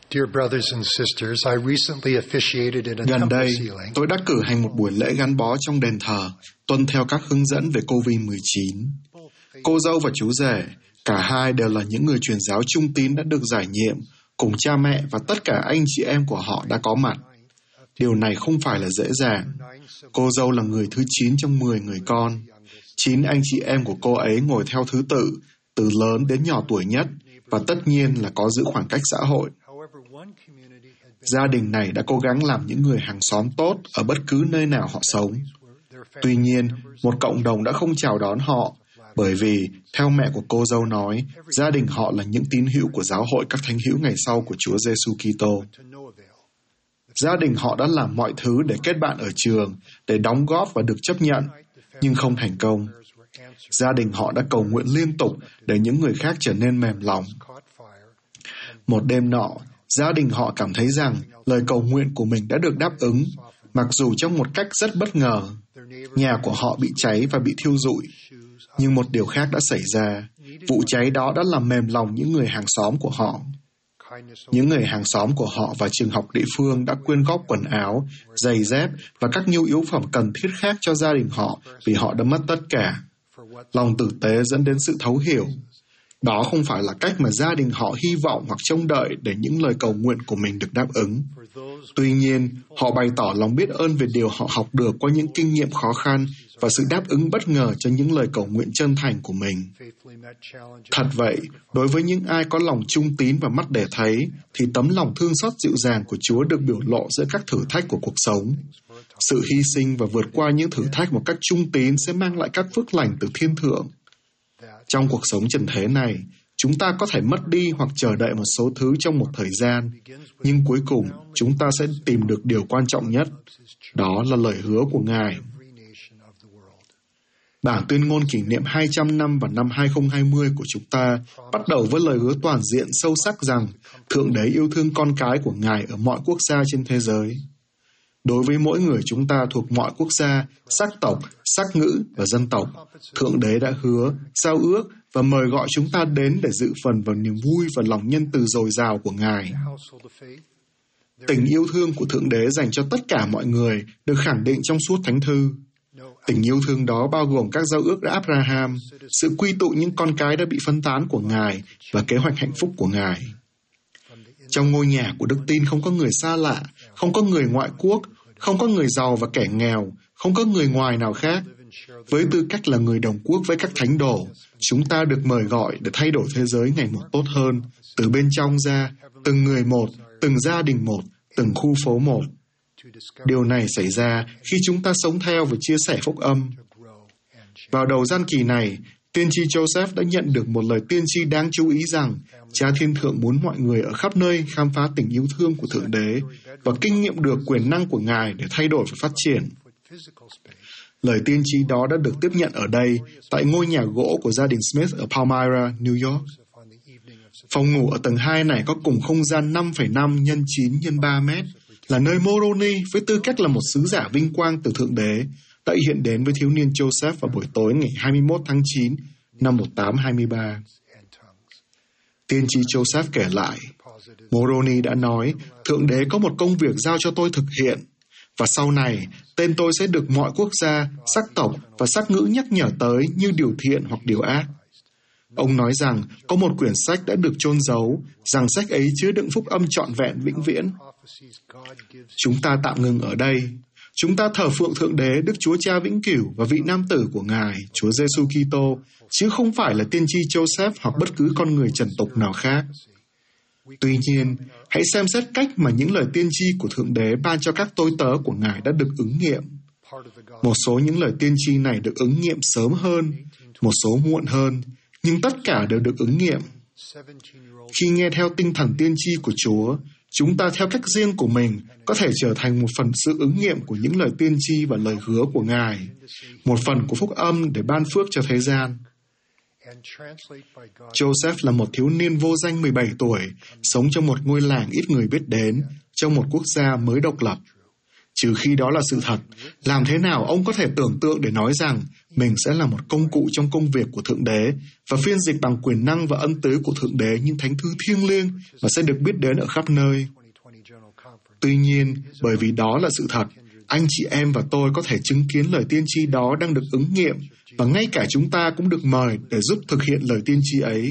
Dear brothers and sisters, I recently officiated in a Gần temple đây, ceiling. tôi đã cử hành một buổi lễ gắn bó trong đền thờ, tuân theo các hướng dẫn về COVID-19. Cô dâu và chú rể, cả hai đều là những người truyền giáo trung tín đã được giải nhiệm, cùng cha mẹ và tất cả anh chị em của họ đã có mặt. Điều này không phải là dễ dàng. Cô dâu là người thứ 9 trong 10 người con. 9 anh chị em của cô ấy ngồi theo thứ tự, từ lớn đến nhỏ tuổi nhất, và tất nhiên là có giữ khoảng cách xã hội. Gia đình này đã cố gắng làm những người hàng xóm tốt ở bất cứ nơi nào họ sống. Tuy nhiên, một cộng đồng đã không chào đón họ, bởi vì, theo mẹ của cô dâu nói, gia đình họ là những tín hữu của giáo hội các thánh hữu ngày sau của Chúa Giêsu Kitô. Gia đình họ đã làm mọi thứ để kết bạn ở trường, để đóng góp và được chấp nhận, nhưng không thành công. Gia đình họ đã cầu nguyện liên tục để những người khác trở nên mềm lòng. Một đêm nọ, gia đình họ cảm thấy rằng lời cầu nguyện của mình đã được đáp ứng, mặc dù trong một cách rất bất ngờ. Nhà của họ bị cháy và bị thiêu rụi. Nhưng một điều khác đã xảy ra. Vụ cháy đó đã làm mềm lòng những người hàng xóm của họ. Những người hàng xóm của họ và trường học địa phương đã quyên góp quần áo, giày dép và các nhu yếu phẩm cần thiết khác cho gia đình họ vì họ đã mất tất cả. Lòng tử tế dẫn đến sự thấu hiểu. Đó không phải là cách mà gia đình họ hy vọng hoặc trông đợi để những lời cầu nguyện của mình được đáp ứng. Tuy nhiên, họ bày tỏ lòng biết ơn về điều họ học được qua những kinh nghiệm khó khăn và sự đáp ứng bất ngờ cho những lời cầu nguyện chân thành của mình. Thật vậy, đối với những ai có lòng trung tín và mắt để thấy, thì tấm lòng thương xót dịu dàng của Chúa được biểu lộ giữa các thử thách của cuộc sống. Sự hy sinh và vượt qua những thử thách một cách trung tín sẽ mang lại các phước lành từ thiên thượng. Trong cuộc sống trần thế này, chúng ta có thể mất đi hoặc chờ đợi một số thứ trong một thời gian, nhưng cuối cùng chúng ta sẽ tìm được điều quan trọng nhất. Đó là lời hứa của Ngài. Bản tuyên ngôn kỷ niệm 200 năm vào năm 2020 của chúng ta bắt đầu với lời hứa toàn diện sâu sắc rằng Thượng Đế yêu thương con cái của Ngài ở mọi quốc gia trên thế giới. Đối với mỗi người chúng ta thuộc mọi quốc gia, sắc tộc, sắc ngữ và dân tộc, Thượng Đế đã hứa, giao ước và mời gọi chúng ta đến để dự phần vào niềm vui và lòng nhân từ dồi dào của Ngài. Tình yêu thương của Thượng Đế dành cho tất cả mọi người được khẳng định trong suốt Thánh Thư. Tình yêu thương đó bao gồm các giao ước đã Abraham, sự quy tụ những con cái đã bị phân tán của Ngài và kế hoạch hạnh phúc của Ngài. Trong ngôi nhà của đức tin không có người xa lạ, không có người ngoại quốc, không có người giàu và kẻ nghèo, không có người ngoài nào khác. Với tư cách là người đồng quốc với các thánh đồ, chúng ta được mời gọi để thay đổi thế giới ngày một tốt hơn, từ bên trong ra, từng người một, từng gia đình một, từng khu phố một. Điều này xảy ra khi chúng ta sống theo và chia sẻ phúc âm. Vào đầu gian kỳ này, tiên tri Joseph đã nhận được một lời tiên tri đáng chú ý rằng Cha Thiên Thượng muốn mọi người ở khắp nơi khám phá tình yêu thương của Thượng Đế và kinh nghiệm được quyền năng của Ngài để thay đổi và phát triển. Lời tiên tri đó đã được tiếp nhận ở đây, tại ngôi nhà gỗ của gia đình Smith ở Palmyra, New York. Phòng ngủ ở tầng 2 này có cùng không gian 5,5 x 9 x 3 mét, là nơi Moroni với tư cách là một sứ giả vinh quang từ Thượng Đế đã hiện đến với thiếu niên Joseph vào buổi tối ngày 21 tháng 9 năm 1823. Tiên tri Joseph kể lại, Moroni đã nói, Thượng Đế có một công việc giao cho tôi thực hiện, và sau này, tên tôi sẽ được mọi quốc gia, sắc tộc và sắc ngữ nhắc nhở tới như điều thiện hoặc điều ác. Ông nói rằng có một quyển sách đã được chôn giấu, rằng sách ấy chứa đựng phúc âm trọn vẹn vĩnh viễn. Chúng ta tạm ngừng ở đây. Chúng ta thờ phượng Thượng Đế, Đức Chúa Cha vĩnh cửu và vị nam tử của Ngài, Chúa Giêsu Kitô, chứ không phải là tiên tri Joseph hoặc bất cứ con người trần tục nào khác. Tuy nhiên, hãy xem xét cách mà những lời tiên tri của Thượng Đế ban cho các tôi tớ của Ngài đã được ứng nghiệm. Một số những lời tiên tri này được ứng nghiệm sớm hơn, một số muộn hơn, nhưng tất cả đều được ứng nghiệm. Khi nghe theo tinh thần tiên tri của Chúa, chúng ta theo cách riêng của mình có thể trở thành một phần sự ứng nghiệm của những lời tiên tri và lời hứa của Ngài, một phần của phúc âm để ban phước cho thế gian. Joseph là một thiếu niên vô danh 17 tuổi, sống trong một ngôi làng ít người biết đến, trong một quốc gia mới độc lập. Trừ khi đó là sự thật, làm thế nào ông có thể tưởng tượng để nói rằng mình sẽ là một công cụ trong công việc của Thượng Đế và phiên dịch bằng quyền năng và ân tứ của Thượng Đế những thánh thư thiêng liêng và sẽ được biết đến ở khắp nơi. Tuy nhiên, bởi vì đó là sự thật, anh chị em và tôi có thể chứng kiến lời tiên tri đó đang được ứng nghiệm và ngay cả chúng ta cũng được mời để giúp thực hiện lời tiên tri ấy.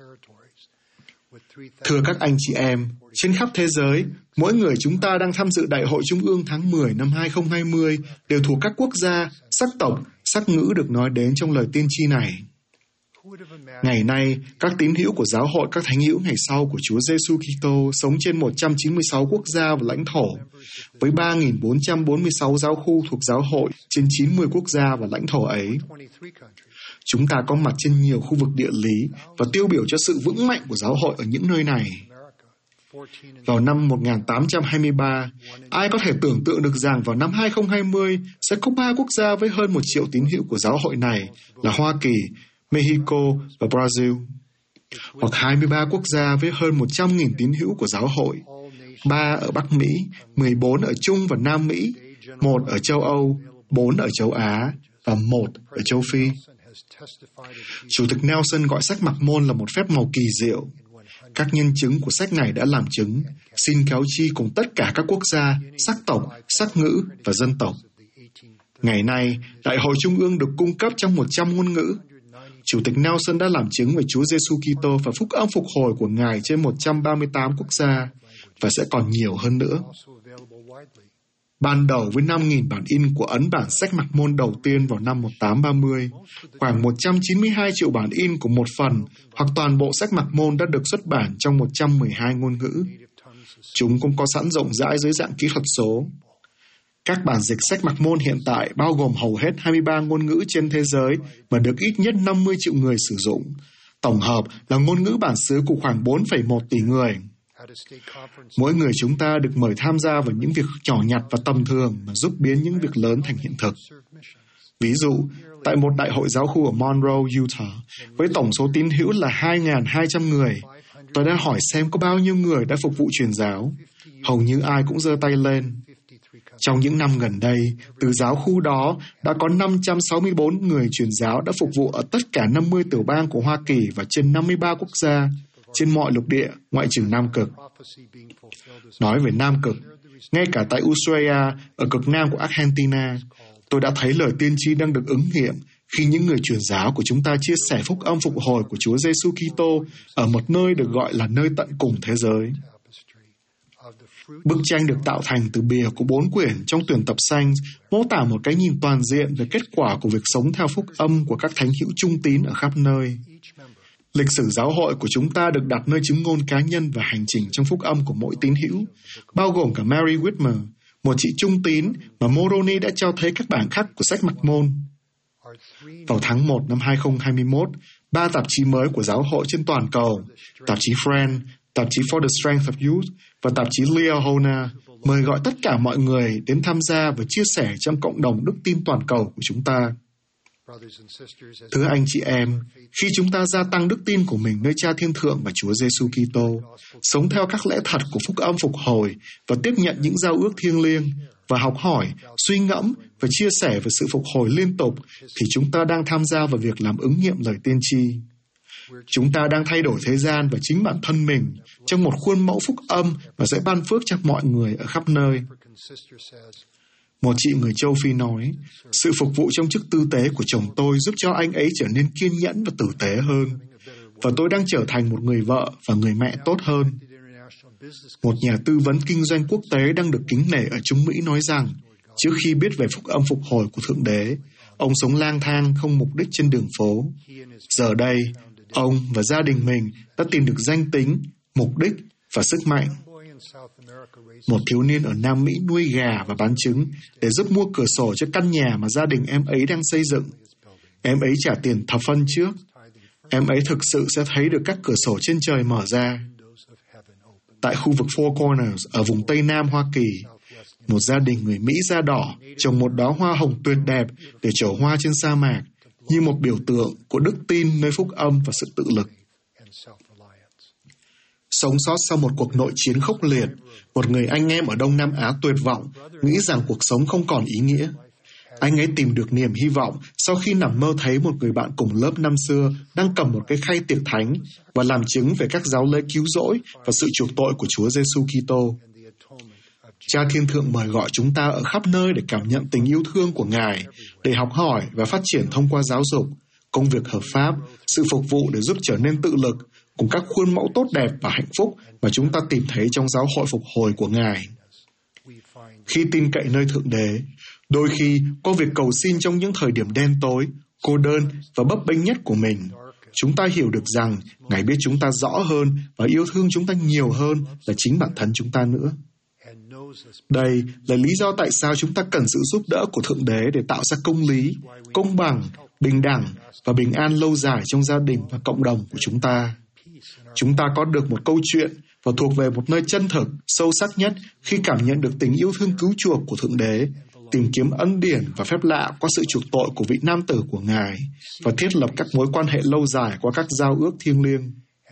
Thưa các anh chị em, trên khắp thế giới, mỗi người chúng ta đang tham dự Đại hội Trung ương tháng 10 năm 2020 đều thuộc các quốc gia, sắc tộc, sắc ngữ được nói đến trong lời tiên tri này. Ngày nay, các tín hữu của giáo hội các thánh hữu ngày sau của Chúa Giêsu Kitô sống trên 196 quốc gia và lãnh thổ, với 3.446 giáo khu thuộc giáo hội trên 90 quốc gia và lãnh thổ ấy. Chúng ta có mặt trên nhiều khu vực địa lý và tiêu biểu cho sự vững mạnh của giáo hội ở những nơi này. Vào năm 1823, ai có thể tưởng tượng được rằng vào năm 2020 sẽ có 3 quốc gia với hơn 1 triệu tín hữu của giáo hội này là Hoa Kỳ, Mexico và Brazil, hoặc 23 quốc gia với hơn 100.000 tín hữu của giáo hội, 3 ở Bắc Mỹ, 14 ở Trung và Nam Mỹ, 1 ở châu Âu, 4 ở châu Á và 1 ở châu Phi. Chủ tịch Nelson gọi sách Mặc Môn là một phép màu kỳ diệu. Các nhân chứng của sách này đã làm chứng, xin cáo chi cùng tất cả các quốc gia, sắc tộc, sắc ngữ và dân tộc. Ngày nay, Đại hội Trung ương được cung cấp trong 100 ngôn ngữ. Chủ tịch Nelson đã làm chứng về Chúa Giêsu Kitô và phúc âm phục hồi của Ngài trên 138 quốc gia, và sẽ còn nhiều hơn nữa. Ban đầu với 5.000 bản in của ấn bản sách Mặc Môn đầu tiên vào năm 1830, khoảng 192 triệu bản in của một phần hoặc toàn bộ sách Mặc Môn đã được xuất bản trong 112 ngôn ngữ. Chúng cũng có sẵn rộng rãi dưới dạng kỹ thuật số. Các bản dịch sách Mặc Môn hiện tại bao gồm hầu hết 23 ngôn ngữ trên thế giới và được ít nhất 50 triệu người sử dụng. Tổng hợp là ngôn ngữ bản xứ của khoảng 4,1 tỷ người. Mỗi người chúng ta được mời tham gia vào những việc nhỏ nhặt và tầm thường mà giúp biến những việc lớn thành hiện thực. Ví dụ, tại một đại hội giáo khu ở Monroe, Utah, với tổng số tín hữu là 2.200 người, tôi đã hỏi xem có bao nhiêu người đã phục vụ truyền giáo. Hầu như ai cũng giơ tay lên. Trong những năm gần đây, từ giáo khu đó đã có 564 người truyền giáo đã phục vụ ở tất cả 50 tiểu bang của Hoa Kỳ và trên 53 quốc gia, trên mọi lục địa, ngoại trừ Nam Cực. Nói về Nam Cực, ngay cả tại Ushuaia, ở cực nam của Argentina, tôi đã thấy lời tiên tri đang được ứng nghiệm khi những người truyền giáo của chúng ta chia sẻ phúc âm phục hồi của Chúa Giêsu Kitô ở một nơi được gọi là nơi tận cùng thế giới. Bức tranh được tạo thành từ bìa của 4 quyển trong tuyển tập xanh mô tả một cái nhìn toàn diện về kết quả của việc sống theo phúc âm của các thánh hữu trung tín ở khắp nơi. Lịch sử giáo hội của chúng ta được đặt nơi chứng ngôn cá nhân và hành trình trong phúc âm của mỗi tín hữu, bao gồm cả Mary Whitmer, một chị trung tín mà Moroni đã cho thấy các bản khắc của sách Mặc Môn. Vào tháng 1 năm 2021, 3 tạp chí mới của giáo hội trên toàn cầu, tạp chí Friend, tạp chí For the Strength of Youth và tạp chí Liahona mời gọi tất cả mọi người đến tham gia và chia sẻ trong cộng đồng đức tin toàn cầu của chúng ta. Thưa anh chị em, khi chúng ta gia tăng đức tin của mình nơi Cha Thiên Thượng và Chúa Giêsu Kitô, sống theo các lẽ thật của phúc âm phục hồi và tiếp nhận những giao ước thiêng liêng và học hỏi, suy ngẫm và chia sẻ về sự phục hồi liên tục, thì chúng ta đang tham gia vào việc làm ứng nghiệm lời tiên tri. Chúng ta đang thay đổi thế gian và chính bản thân mình trong một khuôn mẫu phúc âm và sẽ ban phước cho mọi người ở khắp nơi. Một chị người châu Phi nói, sự phục vụ trong chức tư tế của chồng tôi giúp cho anh ấy trở nên kiên nhẫn và tử tế hơn, và tôi đang trở thành một người vợ và người mẹ tốt hơn. Một nhà tư vấn kinh doanh quốc tế đang được kính nể ở Trung Mỹ nói rằng, trước khi biết về phúc âm phục hồi của Thượng Đế, ông sống lang thang không mục đích trên đường phố. Giờ đây, ông và gia đình mình đã tìm được danh tính, mục đích và sức mạnh. Một thiếu niên ở Nam Mỹ nuôi gà và bán trứng để giúp mua cửa sổ cho căn nhà mà gia đình em ấy đang xây dựng. Em ấy trả tiền thập phân trước. Em ấy thực sự sẽ thấy được các cửa sổ trên trời mở ra. Tại khu vực Four Corners ở vùng Tây Nam Hoa Kỳ, một gia đình người Mỹ da đỏ trồng một đóa hoa hồng tuyệt đẹp để trổ hoa trên sa mạc, như một biểu tượng của đức tin nơi phúc âm và sự tự lực. Sống sót sau một cuộc nội chiến khốc liệt, một người anh em ở Đông Nam Á tuyệt vọng, nghĩ rằng cuộc sống không còn ý nghĩa. Anh ấy tìm được niềm hy vọng sau khi nằm mơ thấy một người bạn cùng lớp năm xưa đang cầm một cái khay tiệc thánh và làm chứng về các giáo lễ cứu rỗi và sự chuộc tội của Chúa Giêsu Kitô. Cha Thiên Thượng mời gọi chúng ta ở khắp nơi để cảm nhận tình yêu thương của Ngài, để học hỏi và phát triển thông qua giáo dục, công việc hợp pháp, sự phục vụ để giúp trở nên tự lực, cùng các khuôn mẫu tốt đẹp và hạnh phúc mà chúng ta tìm thấy trong giáo hội phục hồi của Ngài. Khi tin cậy nơi Thượng Đế, đôi khi qua việc cầu xin trong những thời điểm đen tối, cô đơn và bấp bênh nhất của mình, chúng ta hiểu được rằng Ngài biết chúng ta rõ hơn và yêu thương chúng ta nhiều hơn là chính bản thân chúng ta nữa. Đây là lý do tại sao chúng ta cần sự giúp đỡ của Thượng Đế để tạo ra công lý, công bằng, bình đẳng và bình an lâu dài trong gia đình và cộng đồng của chúng ta. Chúng ta có được một câu chuyện và thuộc về một nơi chân thực, sâu sắc nhất khi cảm nhận được tình yêu thương cứu chuộc của Thượng Đế, tìm kiếm ân điển và phép lạ qua sự chuộc tội của vị nam tử của Ngài và thiết lập các mối quan hệ lâu dài qua các giao ước thiêng liêng.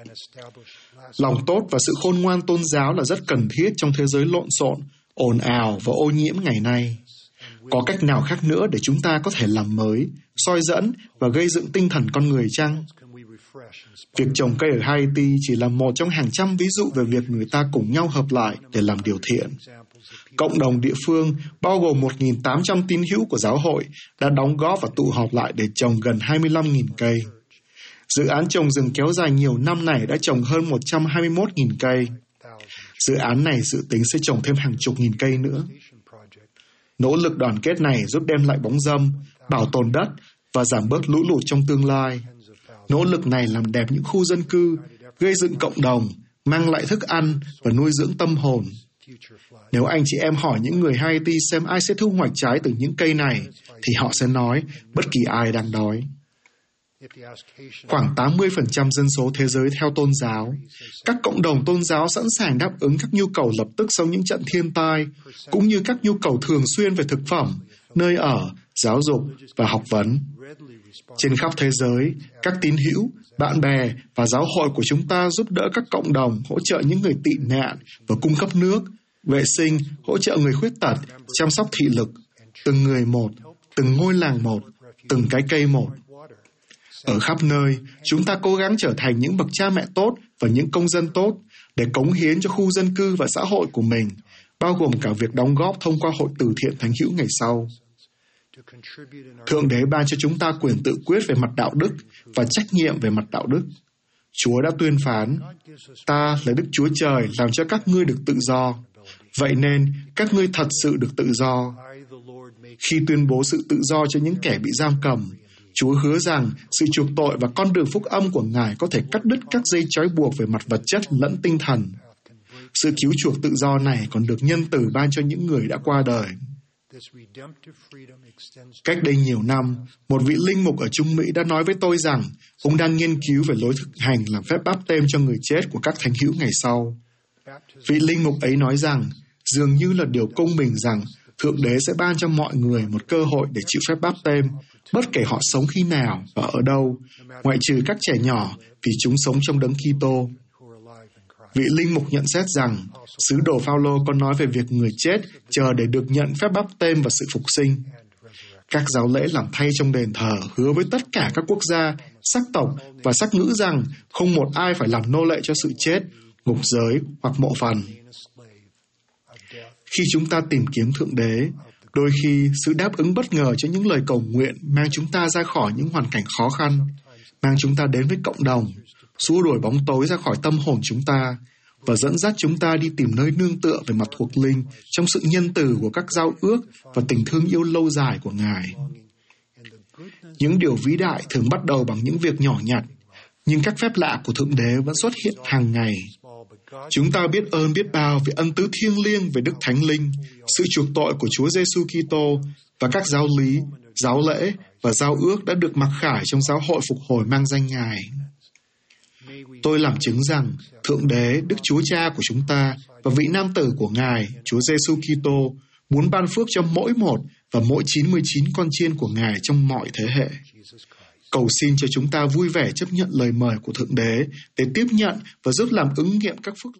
Lòng tốt và sự khôn ngoan tôn giáo là rất cần thiết trong thế giới lộn xộn, ồn ào và ô nhiễm ngày nay. Có cách nào khác nữa để chúng ta có thể làm mới, soi dẫn và gây dựng tinh thần con người chăng? Việc trồng cây ở Haiti chỉ là một trong hàng trăm ví dụ về việc người ta cùng nhau hợp lại để làm điều thiện. Cộng đồng địa phương, bao gồm 1.800 tín hữu của giáo hội, đã đóng góp và tụ họp lại để trồng gần 25.000 cây. Dự án trồng rừng kéo dài nhiều năm này đã trồng hơn 121.000 cây. Dự án này dự tính sẽ trồng thêm hàng chục nghìn cây nữa. Nỗ lực đoàn kết này giúp đem lại bóng râm, bảo tồn đất và giảm bớt lũ lụt trong tương lai. Nỗ lực này làm đẹp những khu dân cư, gây dựng cộng đồng, mang lại thức ăn và nuôi dưỡng tâm hồn. Nếu anh chị em hỏi những người Haiti xem ai sẽ thu hoạch trái từ những cây này, thì họ sẽ nói bất kỳ ai đang đói. Khoảng 80% dân số thế giới theo tôn giáo. Các cộng đồng tôn giáo sẵn sàng đáp ứng các nhu cầu lập tức sau những trận thiên tai, cũng như các nhu cầu thường xuyên về thực phẩm, nơi ở, giáo dục và học vấn. Trên khắp thế giới, các tín hữu, bạn bè và giáo hội của chúng ta giúp đỡ các cộng đồng, hỗ trợ những người tị nạn và cung cấp nước, vệ sinh, hỗ trợ người khuyết tật, chăm sóc thị lực, từng người một, từng ngôi làng một, từng cái cây một. Ở khắp nơi, chúng ta cố gắng trở thành những bậc cha mẹ tốt và những công dân tốt để cống hiến cho khu dân cư và xã hội của mình, bao gồm cả việc đóng góp thông qua hội từ thiện thánh hữu ngày sau. Thượng Đế ban cho chúng ta quyền tự quyết về mặt đạo đức và trách nhiệm về mặt đạo đức. Chúa đã tuyên phán, ta là Đức Chúa Trời làm cho các ngươi được tự do. Vậy nên, các ngươi thật sự được tự do. Khi tuyên bố sự tự do cho những kẻ bị giam cầm, Chúa hứa rằng sự chuộc tội và con đường phúc âm của Ngài có thể cắt đứt các dây trói buộc về mặt vật chất lẫn tinh thần. Sự cứu chuộc tự do này còn được nhân từ ban cho những người đã qua đời. Cách đây nhiều năm, một vị linh mục ở Trung Mỹ đã nói với tôi rằng ông đang nghiên cứu về lối thực hành làm phép báp têm cho người chết của các thánh hữu ngày sau. Vị linh mục ấy nói rằng dường như là điều công bình rằng Thượng Đế sẽ ban cho mọi người một cơ hội để chịu phép báp têm, bất kể họ sống khi nào và ở đâu, ngoại trừ các trẻ nhỏ vì chúng sống trong Đấng Kitô. Vị linh mục nhận xét rằng sứ đồ Phao-lô có nói về việc người chết chờ để được nhận phép báp têm và sự phục sinh. Các giáo lễ làm thay trong đền thờ hứa với tất cả các quốc gia, sắc tộc và sắc ngữ rằng không một ai phải làm nô lệ cho sự chết, ngục giới hoặc mộ phần. Khi chúng ta tìm kiếm Thượng Đế, đôi khi sự đáp ứng bất ngờ cho những lời cầu nguyện mang chúng ta ra khỏi những hoàn cảnh khó khăn, mang chúng ta đến với cộng đồng, xua đuổi bóng tối ra khỏi tâm hồn chúng ta và dẫn dắt chúng ta đi tìm nơi nương tựa về mặt thuộc linh trong sự nhân từ của các giao ước và tình thương yêu lâu dài của Ngài. Những điều vĩ đại thường bắt đầu bằng những việc nhỏ nhặt, nhưng các phép lạ của Thượng Đế vẫn xuất hiện hàng ngày. Chúng ta biết ơn biết bao về ân tứ thiêng liêng về Đức Thánh Linh, sự chuộc tội của Chúa Giêsu Kitô và các giáo lý, giáo lễ và giao ước đã được mặc khải trong giáo hội phục hồi mang danh Ngài. Tôi làm chứng rằng Thượng Đế, Đức Chúa Cha của chúng ta và vị nam tử của Ngài, Chúa Giêsu Kitô, muốn ban phước cho mỗi một và mỗi 99 con chiên của Ngài trong mọi thế hệ. Cầu xin cho chúng ta vui vẻ chấp nhận lời mời của Thượng Đế để tiếp nhận và giúp làm ứng nghiệm các phước